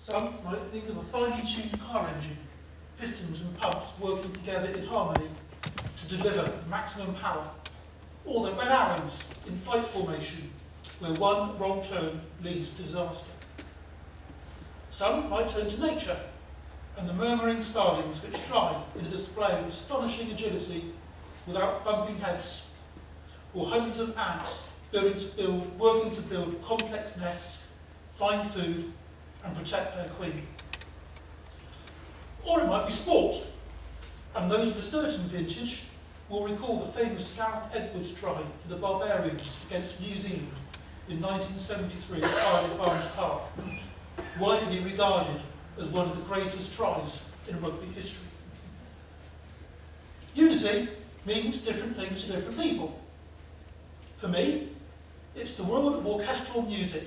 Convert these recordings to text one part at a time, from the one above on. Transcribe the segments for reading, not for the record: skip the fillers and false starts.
Some might think of a finely tuned car engine, pistons and pumps working together in harmony to deliver maximum power, or the red arrows in fight formation, where one wrong turn leads to disaster. Some might turn to nature and the murmuring starlings which fly in a display of astonishing agility without bumping heads, or hundreds of ants working to build complex nests, find food, and protect their queen. Or it might be sport, and those of a certain vintage will recall the famous Gareth Edwards try for the Barbarians against New Zealand in 1973 at Cardiff Arms Park, widely regarded as one of the greatest tries in rugby history. Unity means different things to different people. For me, it's the world of orchestral music.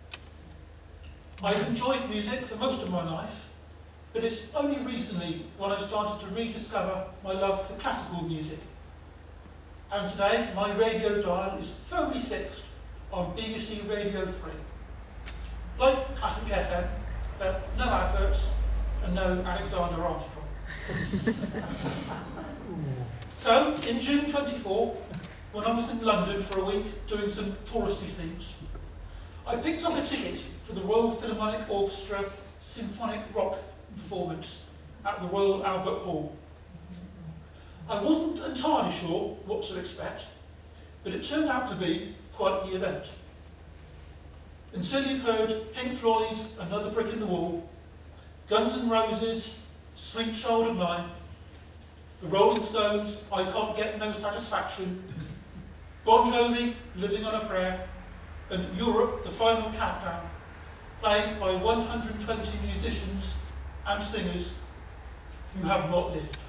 I've enjoyed music for most of my life, but it's only recently when I started to rediscover my love for classical music. And today, my radio dial is firmly fixed on BBC Radio 3. Like Classic FM, no adverts and no Alexander Armstrong. So, in June 24, when I was in London for a week doing some touristy things, I picked up a ticket for the Royal Philharmonic Orchestra Symphonic Rock performance at the Royal Albert Hall. I wasn't entirely sure what to expect, but it turned out to be quite the event. Until you've heard Pink Floyd's Another Brick in the Wall, Guns N' Roses' Sweet Child of Mine, the Rolling Stones' I Can't Get No Satisfaction, Bon Jovi, Living on a Prayer, and Europe, The Final Countdown, played by 120 musicians and singers who have not lived.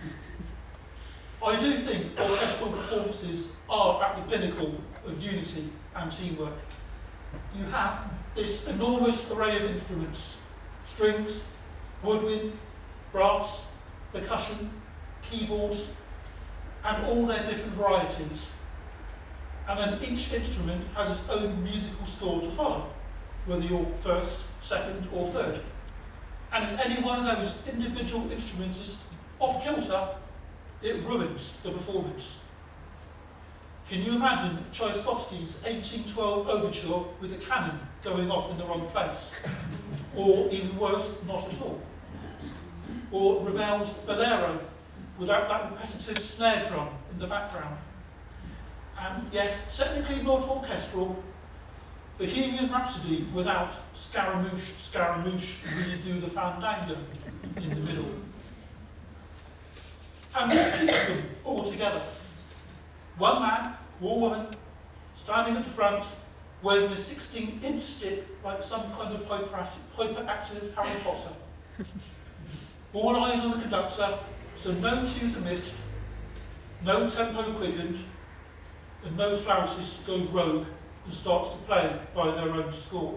I do think orchestral performances are at the pinnacle of unity and teamwork. You have this enormous array of instruments: strings, woodwind, brass, percussion, keyboards, and all their different varieties. And then each instrument has its own musical score to follow, whether you're first, second, or third. And if any one of those individual instruments is off kilter, it ruins the performance. Can you imagine Tchaikovsky's 1812 overture with a cannon going off in the wrong place? Or even worse, not at all. Or Ravel's Bolero without that repetitive snare drum in the background. And yes, technically not orchestral, Bohemian Rhapsody without Scaramouche, Scaramouche, redo the fandango in the middle. And what keeps them all together? One man or woman standing at the front, waving a 16-inch stick like some kind of hyperactive Harry Potter. All eyes on the conductor, so no cues are missed, no tempo quickened, and no flautist goes rogue and starts to play by their own score.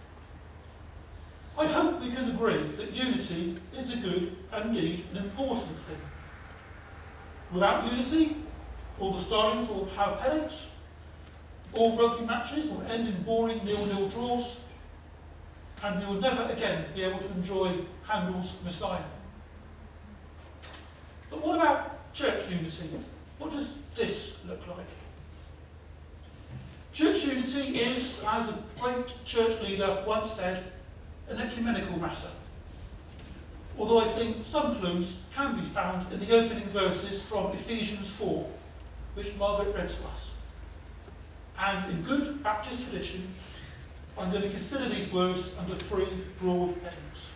I hope we can agree that unity is a good and indeed an important thing. Without unity, all the starlings will have headaches, all rugby matches will end in boring 0-0 draws, and we will never again be able to enjoy Handel's Messiah. But what about church unity? What does this look like? Church unity is, as a great church leader once said, an ecumenical matter. Although I think some clues can be found in the opening verses from Ephesians 4, which Margaret read to us. And in good Baptist tradition, I'm going to consider these words under three broad headings.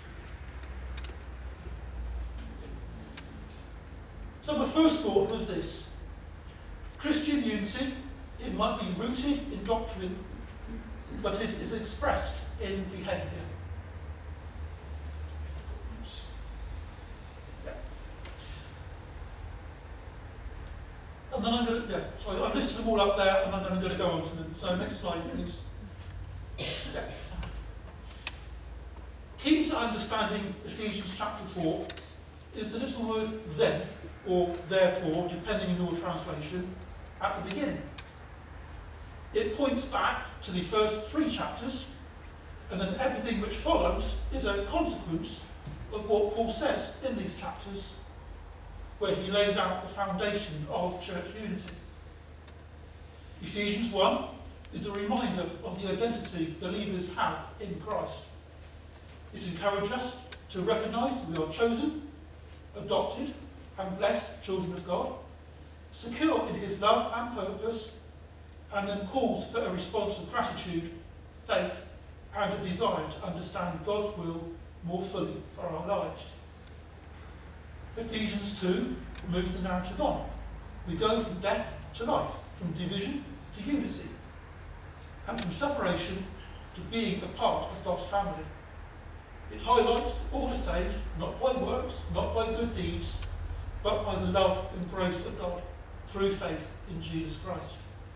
So my first thought was this: Christian unity, it might be rooted in doctrine, but it is expressed in behaviour. And then I'm going to, so I've listed them all up there, and then I'm going to go on to them. So next slide, please. Yeah. Key to understanding Ephesians chapter 4 is the little word then, or therefore, depending on your translation, at the beginning. It points back to the first 3 chapters, And then everything which follows is a consequence of what Paul says in these chapters, where he lays out the foundation of church unity. Ephesians 1 is a reminder of the identity believers have in Christ. It encourages us to recognise we are chosen, adopted and blessed children of God, secure in his love and purpose, and then calls for a response of gratitude, faith and a desire to understand God's will more fully for our lives. Ephesians 2 moves the narrative on. We go from death to life, from division to unity, and from separation to being a part of God's family. It highlights all are saved, not by works, not by good deeds, but by the love and grace of God through faith in Jesus Christ.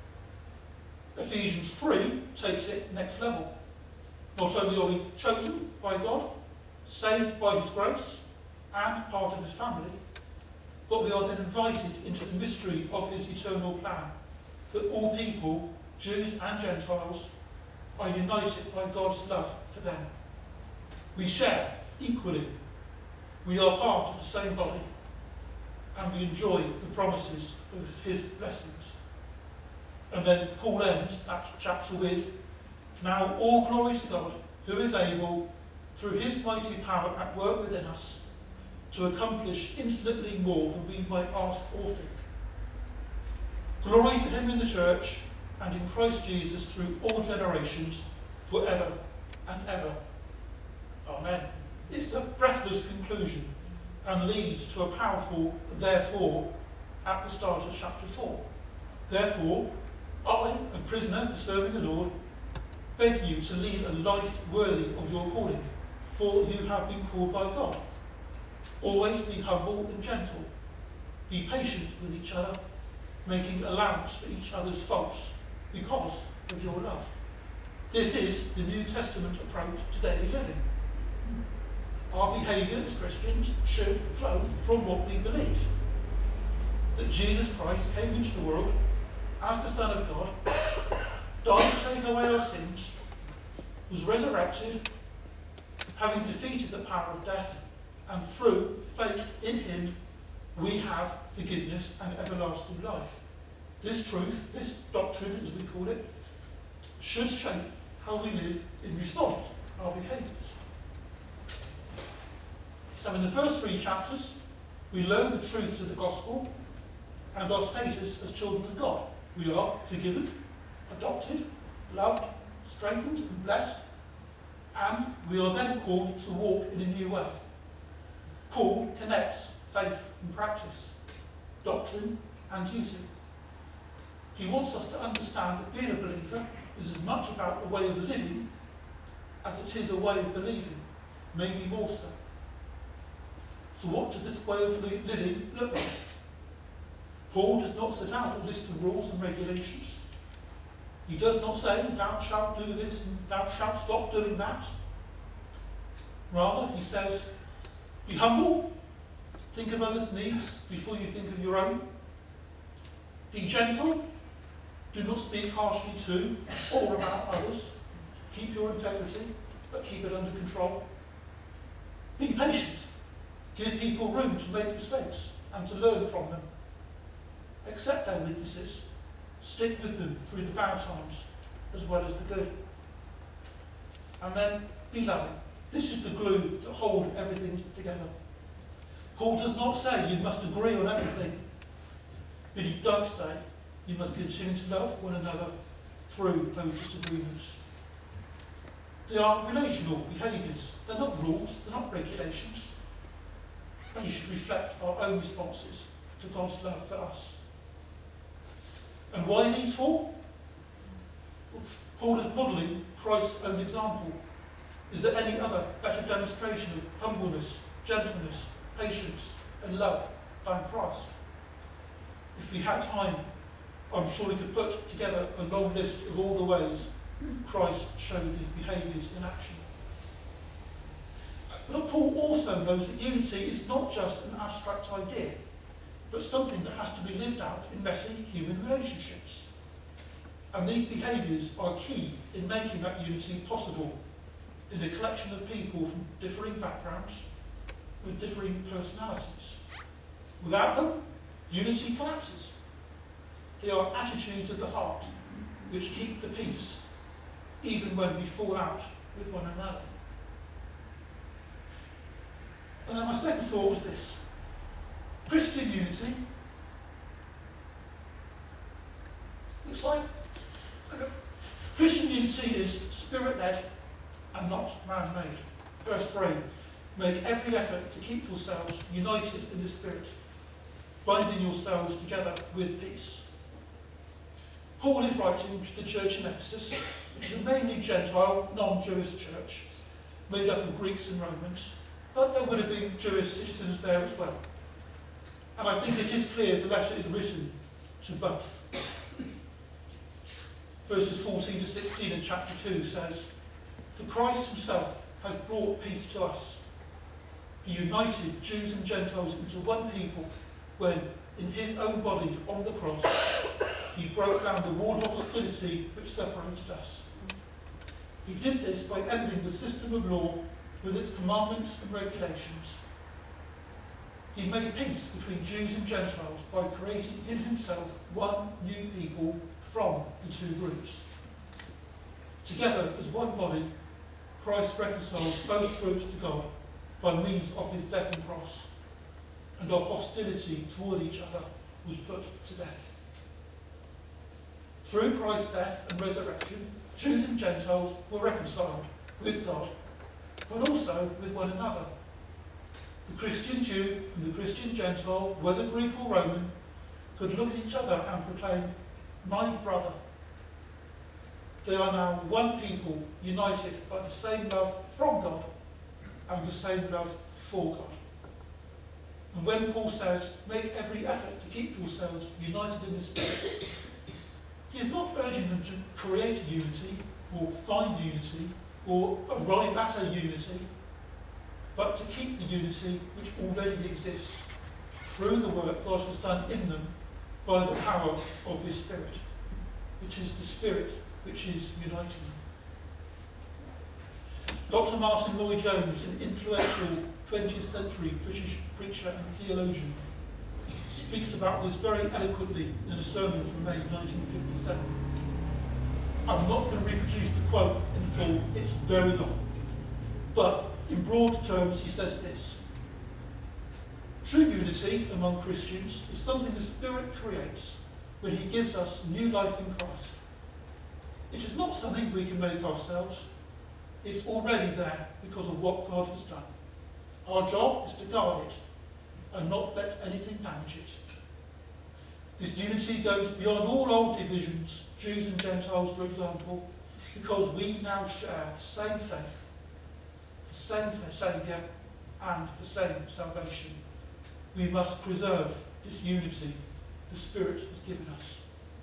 Ephesians 3 takes it next level. Not only are we chosen by God, saved by his grace, and part of his family, but we are then invited into the mystery of his eternal plan, that all people, Jews and Gentiles, are united by God's love for them. We share equally. We are part of the same body, and we enjoy the promises of his blessings. And then Paul ends that chapter with, now all glory to God, who is able, through his mighty power at work within us, to accomplish infinitely more than we might ask or think. Glory to him in the church and in Christ Jesus through all generations, forever and ever. Amen. It's a breathless conclusion and leads to a powerful therefore at the start of chapter 4. Therefore, I, a prisoner for serving the Lord, beg you to lead a life worthy of your calling, for you have been called by God. Always be humble and gentle. Be patient with each other, making allowance for each other's faults because of your love. This is the New Testament approach to daily living. Our behaviour as Christians should flow from what we believe. That Jesus Christ came into the world as the Son of God, died to take away our sins, was resurrected, having defeated the power of death, and through faith in him we have forgiveness and everlasting life. This truth, this doctrine as we call it, should shape how we live in response to our behaviours. So in the first 3 chapters, we learn the truths of the gospel and our status as children of God. We are forgiven, adopted, loved, strengthened and blessed, and we are then called to walk in a new way. Paul connects faith and practice, doctrine and duty. He wants us to understand that being a believer is as much about a way of living as it is a way of believing, maybe more so. So what does this way of living look like? Paul does not set out a list of rules and regulations. He does not say, thou shalt do this and thou shalt stop doing that. Rather, he says, be humble, think of others' needs before you think of your own. Be gentle, do not speak harshly to or about others. Keep your integrity, but keep it under control. Be patient, give people room to make mistakes and to learn from them. Accept their weaknesses, stick with them through the bad times as well as the good. And then be loving. This is the glue to hold everything together. Paul does not say you must agree on everything, but he does say you must continue to love one another through those disagreements. They are relational behaviours. They're not rules, they're not regulations. They should reflect our own responses to God's love for us. And why these 4? Well, Paul is modelling Christ's own example. Is there any other better demonstration of humbleness, gentleness, patience and love than Christ? If we had time, I'm sure we could put together a long list of all the ways Christ showed his behaviours in action. But Paul also knows that unity is not just an abstract idea, but something that has to be lived out in messy human relationships. And these behaviours are key in making that unity possible. in a collection of people from differing backgrounds with differing personalities. Without them, unity collapses. They are attitudes of the heart which keep the peace, even when we fall out with one another. And then my second thought was this. Christian unity looks like Christian unity is spirit-led and not man-made. Verse 3, make every effort to keep yourselves united in the Spirit, binding yourselves together with peace. Paul is writing to the church in Ephesus, which is a mainly Gentile, non-Jewish church, made up of Greeks and Romans, but there would have been Jewish citizens there as well. And I think it is clear the letter is written to both. Verses 14 to 16 in chapter 2 says, for Christ himself has brought peace to us. He united Jews and Gentiles into one people when, in his own body on the cross, he broke down the wall of hostility which separated us. He did this by ending the system of law with its commandments and regulations. He made peace between Jews and Gentiles by creating in himself one new people from the two groups. Together as one body, Christ reconciled both groups to God by means of his death and cross, and our hostility toward each other was put to death. Through Christ's death and resurrection, Jews and Gentiles were reconciled with God, but also with one another. The Christian Jew and the Christian Gentile, whether Greek or Roman, could look at each other and proclaim, my brother. They are now one people, united by the same love from God and the same love for God. And when Paul says, make every effort to keep yourselves united in the Spirit, he is not urging them to create unity or find unity or arrive at a unity, but to keep the unity which already exists through the work God has done in them by the power of his Spirit, which is the Spirit which is uniting them. Dr. Martin Lloyd-Jones, an influential 20th century British preacher and theologian, speaks about this very eloquently in a sermon from May 1957. I'm not going to reproduce the quote in full, it's very long. But in broad terms, he says this. True unity among Christians is something the Spirit creates when he gives us new life in Christ. It is not something we can make ourselves. It's already there because of what God has done. Our job is to guard it and not let anything damage it. This unity goes beyond all old divisions, Jews and Gentiles, for example, because we now share the same faith, the same Saviour, and the same salvation. We must preserve this unity the Spirit has given us.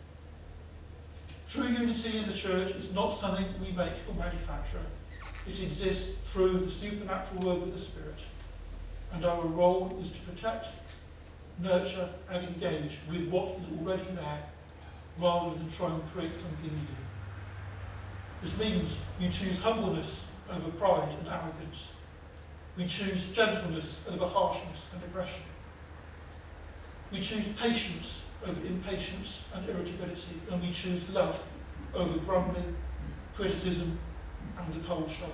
True unity in the church is not something we make or manufacture. It exists through the supernatural work of the Spirit, and our role is to protect, nurture and engage with what is already there, rather than try and create something new. This means we choose humbleness over pride and arrogance. We choose gentleness over harshness and aggression. We choose patience over impatience and irritability, and we choose love over grumbling, criticism, and the cold shoulder.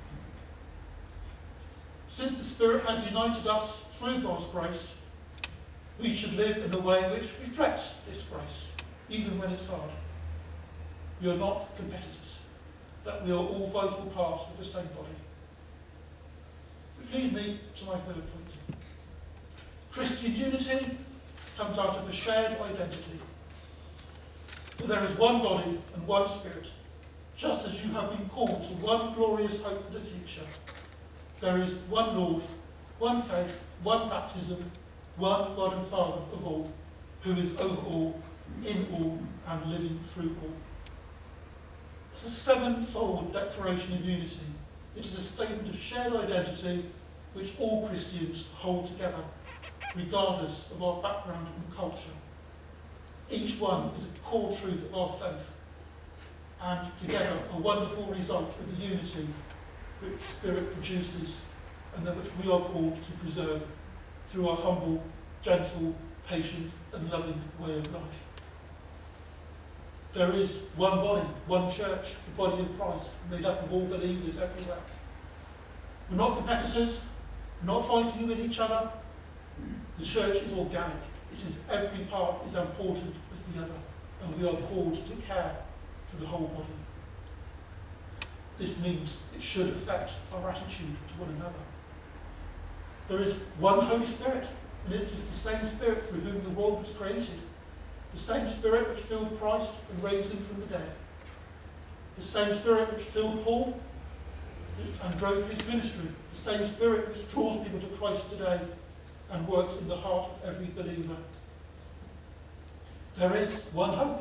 Since the Spirit has united us through God's grace, we should live in a way which reflects this grace, even when it's hard. We are not competitors, that we are all vital parts of the same body. Which leads me to my third point. Christian unity comes out of a shared identity. For there is one body and one Spirit, just as you have been called to one glorious hope for the future. There is one Lord, one faith, one baptism, one God and Father of all, who is over all, in all, and living through all. It's a sevenfold declaration of unity. It is a statement of shared identity which all Christians hold together, regardless of our background and culture. Each one is a core truth of our faith, and together a wonderful result of the unity which Spirit produces, and that which we are called to preserve through our humble, gentle, patient and loving way of life. There is one body, one church, the body of Christ, made up of all believers everywhere. We're not competitors, we're not fighting with each other. The church is organic. It is every part is important with the other, and we are called to care for the whole body. This means it should affect our attitude to one another. There is one Holy Spirit, and it is the same Spirit through whom the world was created. The same Spirit which filled Christ and raised him from the dead. The same Spirit which filled Paul and drove his ministry. The same Spirit which draws people to Christ today and works in the heart of every believer. There is one hope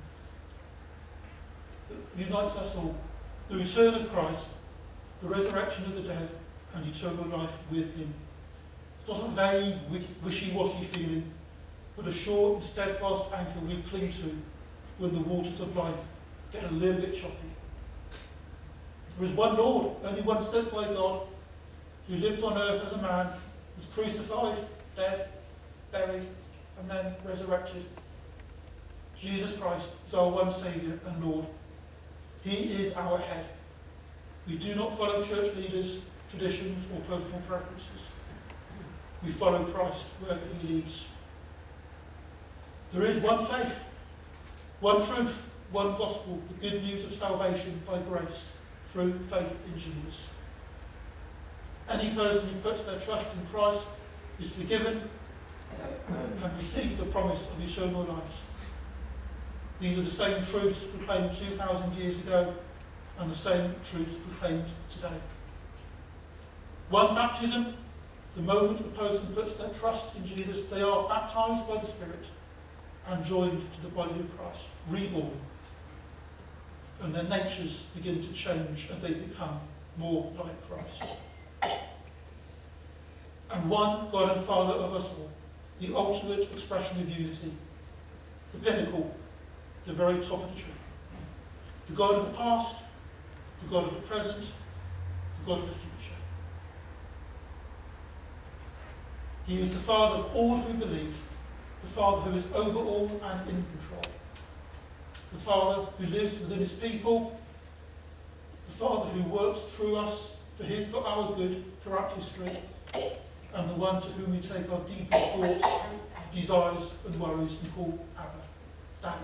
that unites us all. The return of Christ, the resurrection of the dead, and eternal life with him. It's not a vague, wishy-washy feeling, but a sure and steadfast anchor we cling to when the waters of life get a little bit choppy. There is one Lord, only one sent by God, who lived on earth as a man, was crucified, dead, buried, and then resurrected. Jesus Christ is our one Saviour and Lord. He is our head. We do not follow church leaders, traditions, or personal preferences. We follow Christ wherever he leads. There is one faith, one truth, one gospel, the good news of salvation by grace through faith in Jesus. Any person who puts their trust in Christ is forgiven and receives the promise of eternal life. These are the same truths proclaimed 2,000 years ago and the same truths proclaimed today. One baptism, the moment a person puts their trust in Jesus, they are baptized by the Spirit and joined to the body of Christ, reborn. And their natures begin to change and they become more like Christ. And one God and Father of us all, the ultimate expression of unity, the pinnacle, the very top of the tree. The God of the past, the God of the present, the God of the future. He is the Father of all who believe, the Father who is over all and in control, the Father who lives within his people, the Father who works through us for our good throughout history, and the one to whom we take our deepest thoughts, desires and worries and call Abba, Daddy.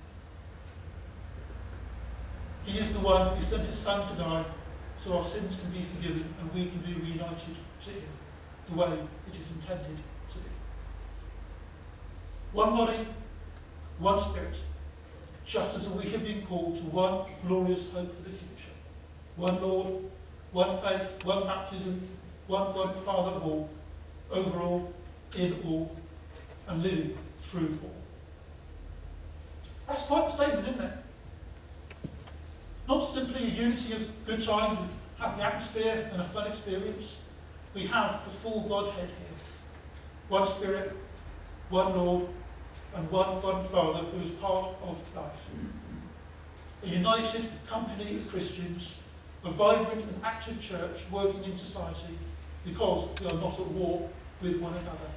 He is the one who sent his Son to die so our sins can be forgiven and we can be reunited to him the way it is intended to be. One body, one Spirit, just as we have been called to one glorious hope for the future. One Lord, one faith, one baptism, one God Father of all, over all, in all, and living through all. That's quite a statement, isn't it? Not simply a unity of good times with happy atmosphere and a fun experience. We have the full Godhead here. One Spirit, one Lord, and one God Father who is part of life. A united company of Christians, a vibrant and active church working in society because we are not at war with one another.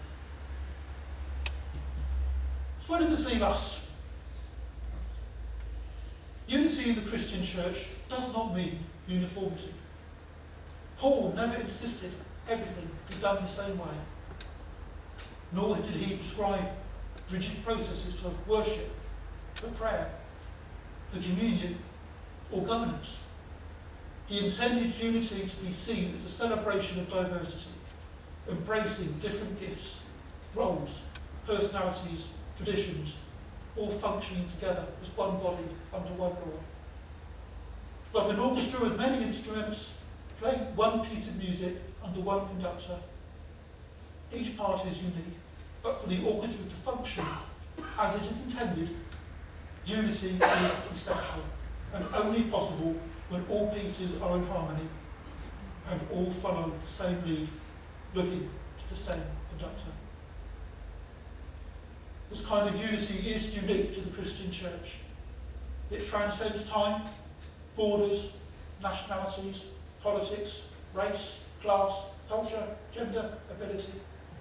So where does this leave us? Unity in the Christian church does not mean uniformity. Paul never insisted everything be done the same way, nor did he prescribe rigid processes for worship, for prayer, for communion, or governance. He intended unity to be seen as a celebration of diversity, embracing different gifts, roles, personalities, traditions, all functioning together as one body under one Lord. Like an orchestra with many instruments, playing one piece of music under one conductor, each part is unique, but for the orchestra to function as it is intended, unity is essential and only possible when all pieces are in harmony and all follow the same lead, looking to the same conductor. This kind of unity is unique to the Christian church. It transcends time, borders, nationalities, politics, race, class, culture, gender, ability.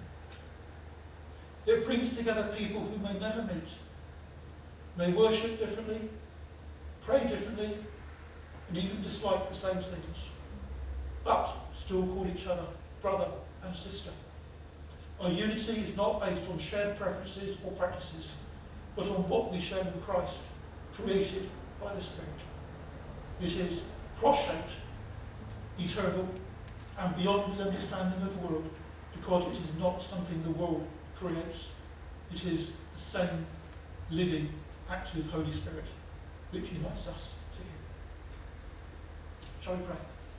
It brings together people who may never meet, may worship differently, pray differently, and even dislike the same things, but still call each other brother and sister. Our unity is not based on shared preferences or practices, but on what we share in Christ, created by the Spirit. This is cross-shaped, eternal, and beyond the understanding of the world, because it is not something the world creates. It is the same living, active Holy Spirit which unites us to Him. Shall we pray?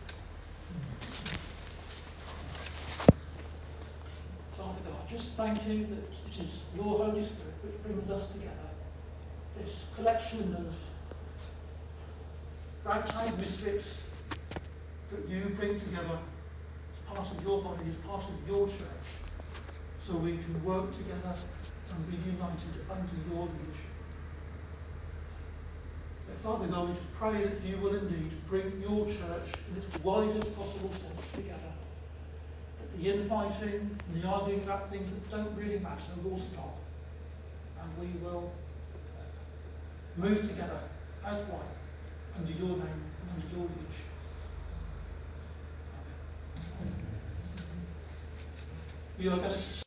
Father God, just thank you that it is your Holy Spirit which brings us together. This collection of ragtag misfits that you bring together as part of your body, as part of your church, so we can work together and be united under your leadership. So Father God, we just pray that you will indeed bring your church in its widest possible sense together. That the infighting and the arguing about things that don't really matter will stop, and we will move together as one under your name and under your leadership. Amen. We are going to